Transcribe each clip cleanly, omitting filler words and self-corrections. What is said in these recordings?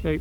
Okay.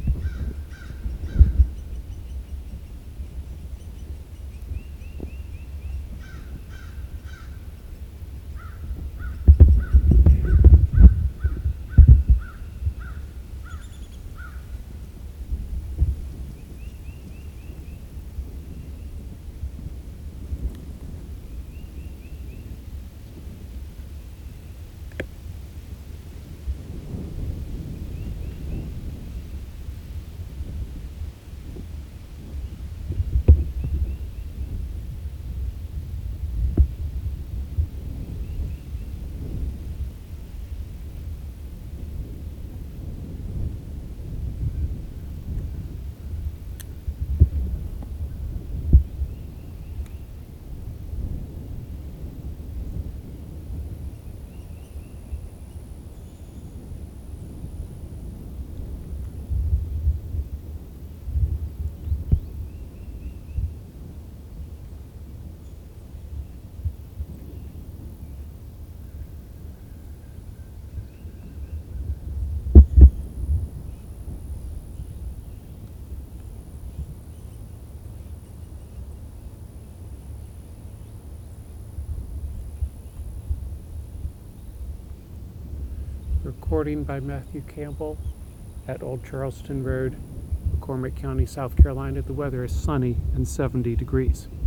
Recording by Matthew Campbell at Old Charleston Road, McCormick County, South Carolina. The weather is sunny and 70 degrees.